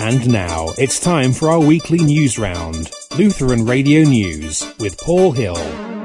And now it's time for our weekly news round. Lutheran Radio News with Paul Hill.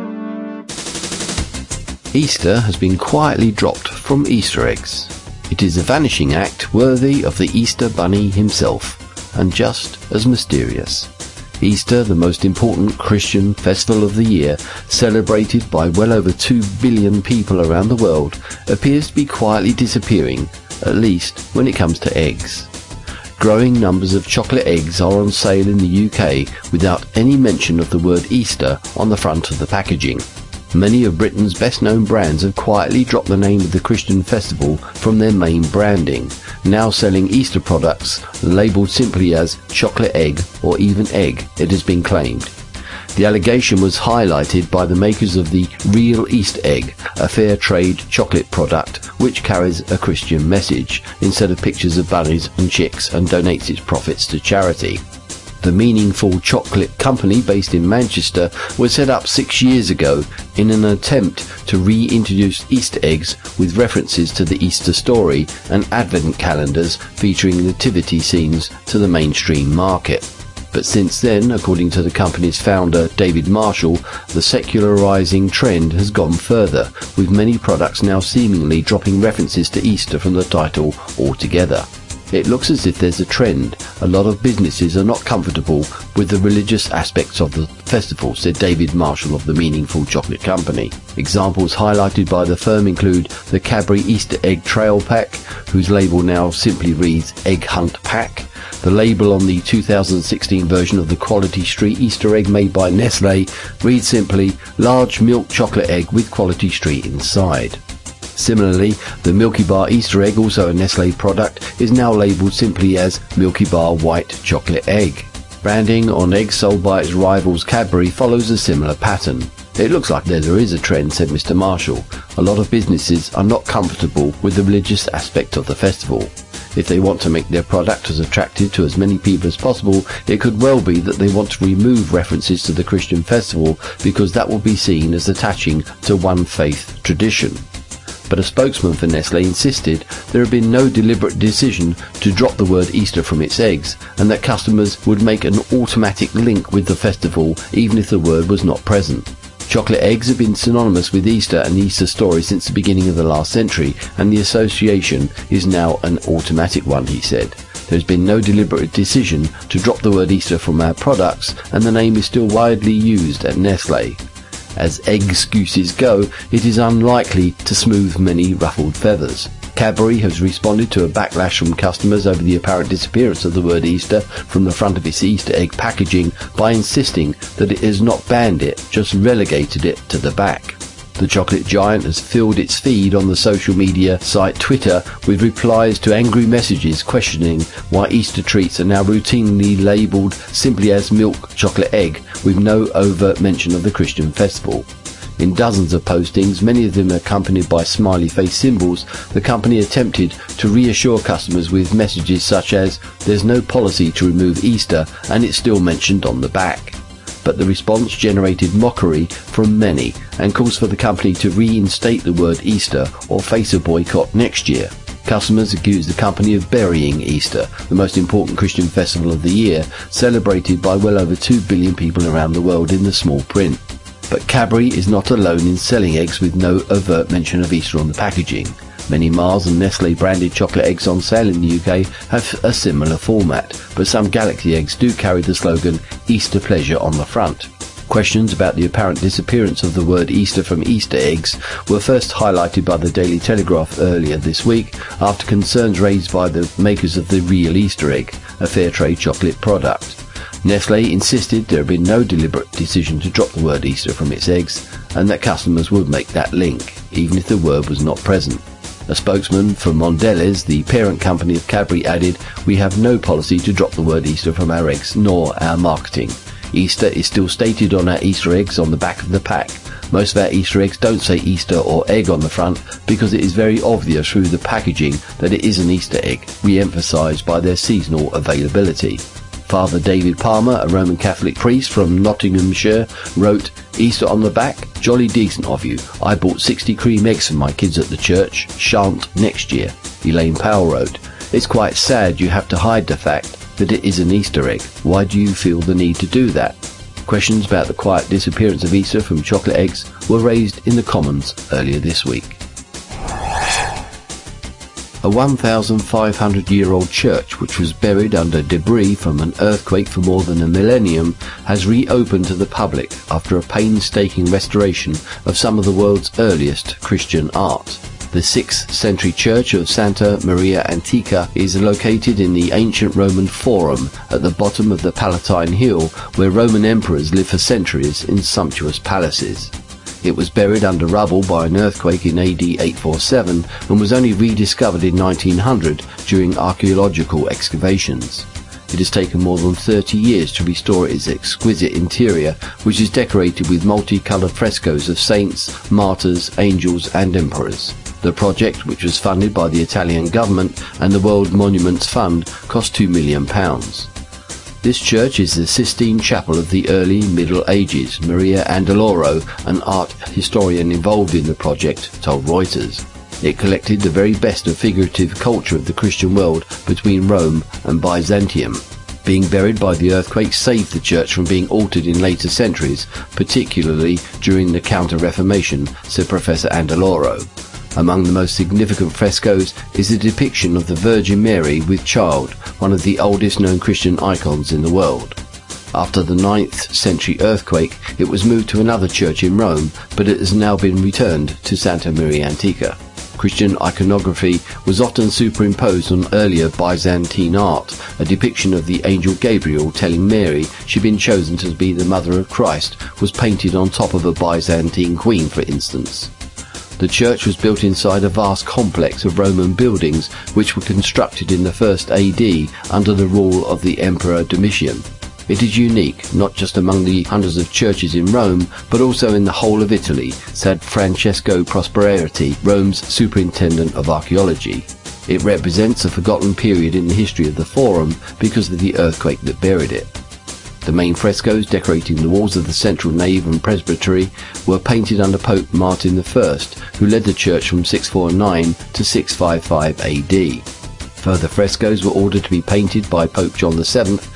Easter has been quietly dropped from Easter eggs. It is a vanishing act worthy of the Easter Bunny himself, and just as mysterious. Easter, the most important Christian festival of the year, celebrated by well over 2 billion people around the world, appears to be quietly disappearing, at least when it comes to eggs. Growing numbers of chocolate eggs are on sale in the UK without any mention of the word Easter on the front of the packaging. Many of Britain's best-known brands have quietly dropped the name of the Christian festival from their main branding, now selling Easter products labelled simply as chocolate egg or even egg, it has been claimed. The allegation was highlighted by the makers of the Real Easter Egg, a fair trade chocolate product which carries a Christian message instead of pictures of bunnies and chicks and donates its profits to charity. The Meaningful Chocolate Company, based in Manchester, was set up 6 years ago in an attempt to reintroduce Easter eggs with references to the Easter story and advent calendars featuring nativity scenes to the mainstream market. But since then, according to the company's founder David Marshall, the secularizing trend has gone further, with many products now seemingly dropping references to Easter from the title altogether. It looks as if there's a trend. A lot of businesses are not comfortable with the religious aspects of the festival, said David Marshall of the Meaningful Chocolate Company. Examples highlighted by the firm include the Cadbury Easter Egg Trail Pack, whose label now simply reads Egg Hunt Pack. The label on the 2016 version of the Quality Street Easter egg made by Nestlé reads simply Large Milk Chocolate Egg with Quality Street inside. Similarly, the Milky Bar Easter egg, also a Nestlé product, is now labelled simply as Milky Bar White Chocolate Egg. Branding on eggs sold by its rivals Cadbury follows a similar pattern. It looks like there is a trend, said Mr. Marshall. A lot of businesses are not comfortable with the religious aspect of the festival. If they want to make their product as attractive to as many people as possible, it could well be that they want to remove references to the Christian festival because that will be seen as attaching to one faith tradition. But a spokesman for Nestlé insisted there had been no deliberate decision to drop the word Easter from its eggs, and that customers would make an automatic link with the festival even if the word was not present. Chocolate eggs have been synonymous with Easter and the Easter story since the beginning of the last century, and the association is now an automatic one, he said. There's been no deliberate decision to drop the word Easter from our products, and the name is still widely used at Nestlé. As egg excuses go, it is unlikely to smooth many ruffled feathers. Cadbury has responded to a backlash from customers over the apparent disappearance of the word Easter from the front of its Easter egg packaging by insisting that it has not banned it, just relegated it to the back. The chocolate giant has filled its feed on the social media site Twitter with replies to angry messages questioning why Easter treats are now routinely labelled simply as milk chocolate egg with no overt mention of the Christian festival. In dozens of postings, many of them accompanied by smiley face symbols, the company attempted to reassure customers with messages such as "There's no policy to remove Easter and it's still mentioned on the back." But the response generated mockery from many and calls for the company to reinstate the word Easter or face a boycott next year. Customers accuse the company of burying Easter, the most important Christian festival of the year, celebrated by well over 2 billion people around the world in the small print. But Cadbury is not alone in selling eggs with no overt mention of Easter on the packaging. Many Mars and Nestlé branded chocolate eggs on sale in the UK have a similar format, but some Galaxy eggs do carry the slogan Easter Pleasure on the front. Questions about the apparent disappearance of the word Easter from Easter eggs were first highlighted by the Daily Telegraph earlier this week after concerns raised by the makers of the Real Easter Egg, a fair trade chocolate product. Nestlé insisted there had been no deliberate decision to drop the word Easter from its eggs and that customers would make that link, even if the word was not present. A spokesman for Mondelez, the parent company of Cadbury, added, "We have no policy to drop the word Easter from our eggs nor our marketing. Easter is still stated on our Easter eggs on the back of the pack. Most of our Easter eggs don't say Easter or egg on the front because it is very obvious through the packaging that it is an Easter egg, re-emphasised by their seasonal availability." Father David Palmer, a Roman Catholic priest from Nottinghamshire, wrote, "Easter on the back? Jolly decent of you. I bought 60 cream eggs for my kids at the church. Shan't next year." Elaine Powell wrote, "It's quite sad you have to hide the fact that it is an Easter egg. Why do you feel the need to do that? Questions about the quiet disappearance of Easter from chocolate eggs were raised in the Commons earlier this week. A 1,500-year-old church, which was buried under debris from an earthquake for more than a millennium, has reopened to the public after a painstaking restoration of some of the world's earliest Christian art. The 6th century church of Santa Maria Antica is located in the ancient Roman Forum at the bottom of the Palatine Hill, where Roman emperors lived for centuries in sumptuous palaces. It was buried under rubble by an earthquake in AD 847 and was only rediscovered in 1900 during archaeological excavations. It has taken more than 30 years to restore its exquisite interior, which is decorated with multicolored frescoes of saints, martyrs, angels and emperors. The project, which was funded by the Italian government and the World Monuments Fund, cost £2 million. This church is the Sistine Chapel of the early Middle Ages. Maria Andaloro, an art historian involved in the project, told Reuters. It collected the very best of figurative culture of the Christian world between Rome and Byzantium. Being buried by the earthquake saved the church from being altered in later centuries, particularly during the Counter-Reformation, said Professor Andaloro. Among the most significant frescoes is a depiction of the Virgin Mary with child, one of the oldest known Christian icons in the world. After the 9th century earthquake, it was moved to another church in Rome, but it has now been returned to Santa Maria Antica. Christian iconography was often superimposed on earlier Byzantine art. A depiction of the angel Gabriel telling Mary she'd been chosen to be the mother of Christ was painted on top of a Byzantine queen, for instance. The church was built inside a vast complex of Roman buildings which were constructed in the 1st AD under the rule of the Emperor Domitian. It is unique, not just among the hundreds of churches in Rome, but also in the whole of Italy, said Francesco Prosperity, Rome's superintendent of archaeology. It represents a forgotten period in the history of the Forum because of the earthquake that buried it. The main frescoes decorating the walls of the central nave and presbytery were painted under Pope Martin I, who led the church from 649 to 655 AD. Further frescoes were ordered to be painted by Pope John VII,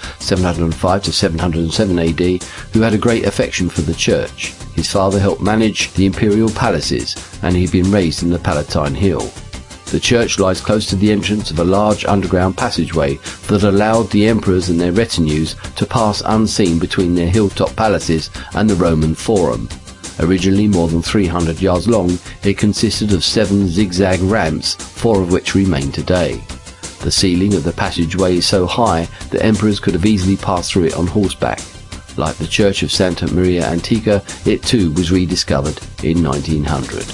705 to 707 AD, who had a great affection for the church. His father helped manage the imperial palaces, and he had been raised in the Palatine Hill. The church lies close to the entrance of a large underground passageway that allowed the emperors and their retinues to pass unseen between their hilltop palaces and the Roman Forum. Originally more than 300 yards long, it consisted of 7 zigzag ramps, 4 of which remain today. The ceiling of the passageway is so high that emperors could have easily passed through it on horseback. Like the church of Santa Maria Antica, it too was rediscovered in 1900.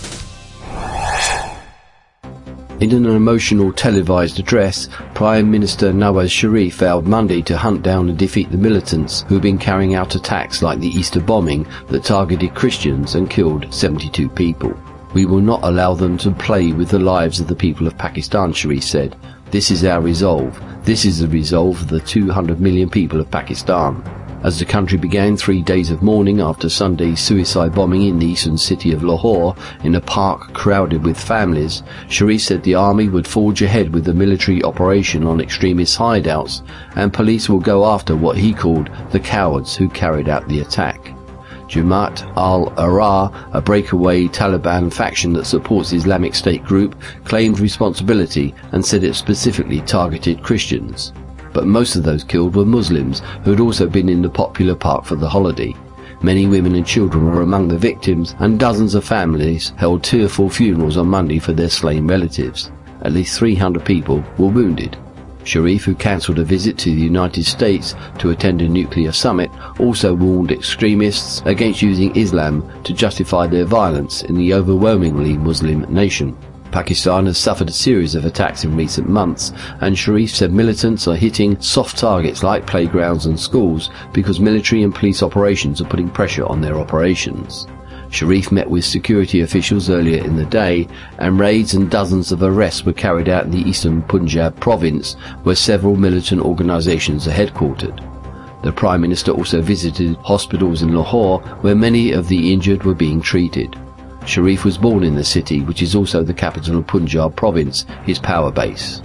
In an emotional televised address, Prime Minister Nawaz Sharif vowed Monday to hunt down and defeat the militants who have been carrying out attacks like the Easter bombing that targeted Christians and killed 72 people. "We will not allow them to play with the lives of the people of Pakistan," Sharif said. "This is our resolve. This is the resolve of the 200 million people of Pakistan." As the country began 3 days of mourning after Sunday's suicide bombing in the eastern city of Lahore in a park crowded with families, Sharif said the army would forge ahead with the military operation on extremist hideouts, and police will go after what he called the cowards who carried out the attack. Jamaat al-Ahrar, a breakaway Taliban faction that supports the Islamic State group, claimed responsibility and said it specifically targeted Christians. But most of those killed were Muslims who had also been in the popular park for the holiday. Many women and children were among the victims, and dozens of families held tearful funerals on Monday for their slain relatives. At least 300 people were wounded. Sharif, who cancelled a visit to the United States to attend a nuclear summit, also warned extremists against using Islam to justify their violence in the overwhelmingly Muslim nation. Pakistan has suffered a series of attacks in recent months, and Sharif said militants are hitting soft targets like playgrounds and schools because military and police operations are putting pressure on their operations. Sharif met with security officials earlier in the day, and raids and dozens of arrests were carried out in the eastern Punjab province, where several militant organisations are headquartered. The Prime Minister also visited hospitals in Lahore, where many of the injured were being treated. Sharif was born in the city, which is also the capital of Punjab province, his power base.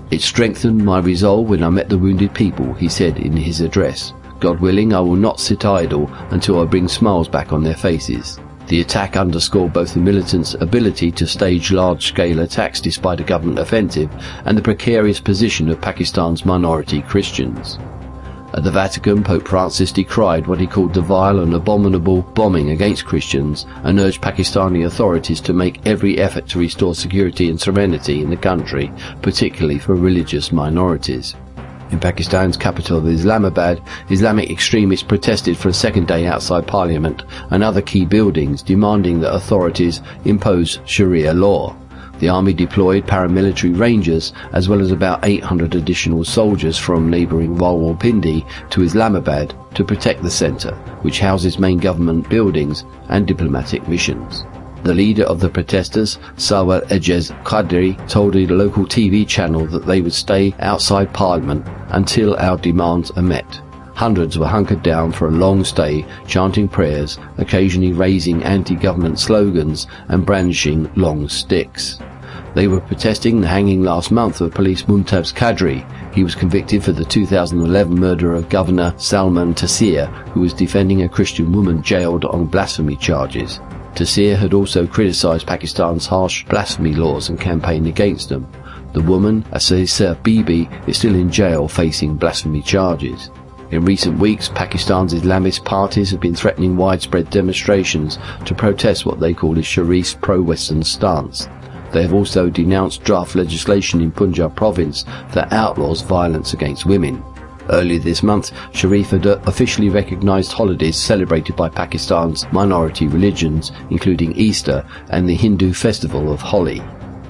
"It strengthened my resolve when I met the wounded people," he said in his address. "God willing, I will not sit idle until I bring smiles back on their faces." The attack underscored both the militants' ability to stage large-scale attacks despite a government offensive and the precarious position of Pakistan's minority Christians. At the Vatican, Pope Francis decried what he called the vile and abominable bombing against Christians and urged Pakistani authorities to make every effort to restore security and serenity in the country, particularly for religious minorities. In Pakistan's capital of Islamabad, Islamic extremists protested for a second day outside Parliament and other key buildings, demanding that authorities impose Sharia law. The army deployed paramilitary rangers as well as about 800 additional soldiers from neighbouring Rawalpindi to Islamabad to protect the centre, which houses main government buildings and diplomatic missions. The leader of the protesters, Sawal Ejaz Qadri, told a local TV channel that they would stay outside Parliament until our demands are met. Hundreds were hunkered down for a long stay, chanting prayers, occasionally raising anti-government slogans and brandishing long sticks. They were protesting the hanging last month of police Mumtaz Qadri. He was convicted for the 2011 murder of Governor Salman Taseer, who was defending a Christian woman jailed on blasphemy charges. Taseer had also criticised Pakistan's harsh blasphemy laws and campaigned against them. The woman, Asisa Bibi, is still in jail facing blasphemy charges. In recent weeks, Pakistan's Islamist parties have been threatening widespread demonstrations to protest what they call a Sharif's pro-Western stance. They have also denounced draft legislation in Punjab province that outlaws violence against women. Earlier this month, Sharif had officially recognised holidays celebrated by Pakistan's minority religions, including Easter and the Hindu festival of Holi.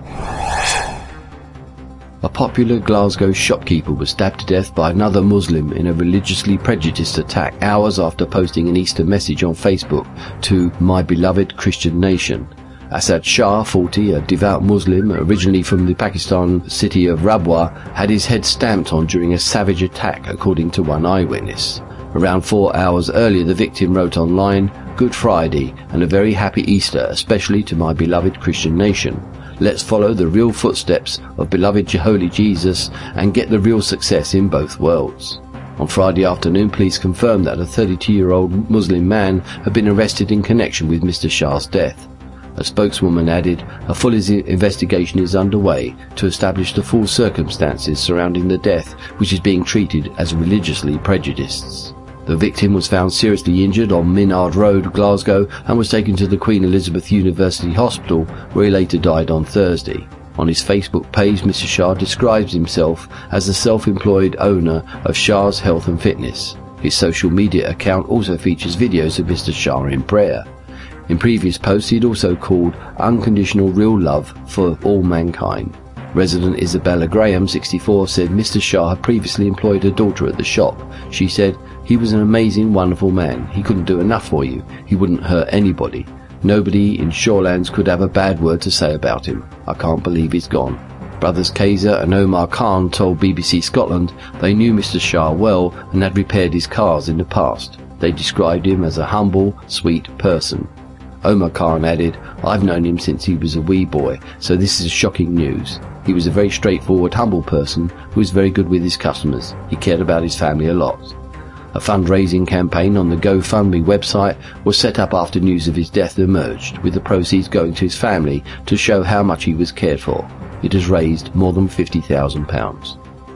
A popular Glasgow shopkeeper was stabbed to death by another Muslim in a religiously prejudiced attack hours after posting an Easter message on Facebook to "My beloved Christian nation." Asad Shah, 40, a devout Muslim originally from the Pakistan city of Rabwa, had his head stamped on during a savage attack, according to one eyewitness. Around 4 hours earlier, the victim wrote online, "Good Friday and a very happy Easter, especially to my beloved Christian nation. Let's follow the real footsteps of beloved Holy Jesus and get the real success in both worlds." On Friday afternoon, police confirmed that a 32-year-old Muslim man had been arrested in connection with Mr. Shah's death. A spokeswoman added, "A full investigation is underway to establish the full circumstances surrounding the death, which is being treated as religiously prejudiced." The victim was found seriously injured on Minard Road, Glasgow, and was taken to the Queen Elizabeth University Hospital, where he later died on Thursday. On his Facebook page, Mr. Shah describes himself as the self-employed owner of Shah's Health and Fitness. His social media account also features videos of Mr. Shah in prayer. In previous posts, he had also called unconditional real love for all mankind. Resident Isabella Graham, 64, said Mr. Shah had previously employed her daughter at the shop. She said, "He was an amazing, wonderful man. He couldn't do enough for you. He wouldn't hurt anybody. Nobody in Shorelands could have a bad word to say about him. I can't believe he's gone." Brothers Kaiser and Omar Khan told BBC Scotland they knew Mr. Shah well and had repaired his cars in the past. They described him as a humble, sweet person. Omar Khan added, "I've known him since he was a wee boy, so this is shocking news. He was a very straightforward, humble person who was very good with his customers. He cared about his family a lot." A fundraising campaign on the GoFundMe website was set up after news of his death emerged, with the proceeds going to his family to show how much he was cared for. It has raised more than £50,000.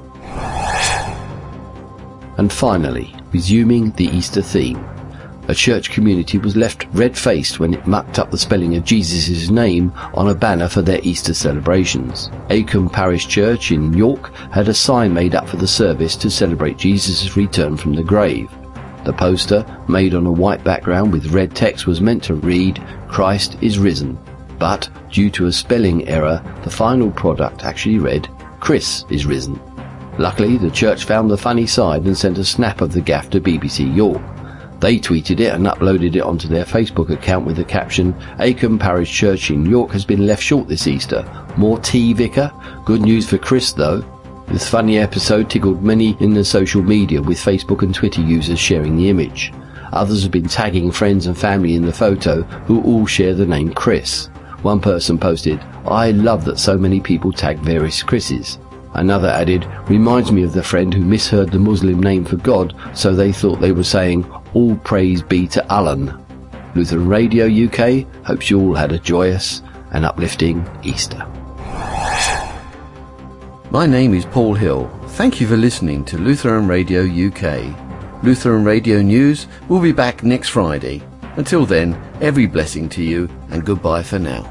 And finally, resuming the Easter theme. A church community was left red-faced when it mucked up the spelling of Jesus' name on a banner for their Easter celebrations. Acomb Parish Church in York had a sign made up for the service to celebrate Jesus' return from the grave. The poster, made on a white background with red text, was meant to read, "Christ is risen." But, due to a spelling error, the final product actually read, "Chris is risen." Luckily, the church found the funny side and sent a snap of the gaffe to BBC York. They tweeted it and uploaded it onto their Facebook account with the caption, "Acomb Parish Church in York has been left short this Easter. More tea, Vicar? Good news for Chris, though." This funny episode tickled many in the social media, with Facebook and Twitter users sharing the image. Others have been tagging friends and family in the photo, who all share the name Chris. One person posted, "I love that so many people tag various Chris's. Another added, reminds me of the friend who misheard the Muslim name for God, so they thought they were saying, all praise be to Allah. Lutheran Radio UK hopes you all had a joyous and uplifting Easter. My name is Paul Hill. Thank you for listening to Lutheran Radio UK. Lutheran Radio News will be back next Friday. Until then, every blessing to you and goodbye for now.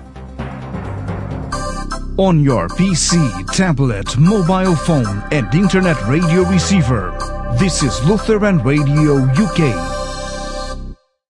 On your PC, tablet, mobile phone and internet radio receiver, this is Lutheran Radio UK.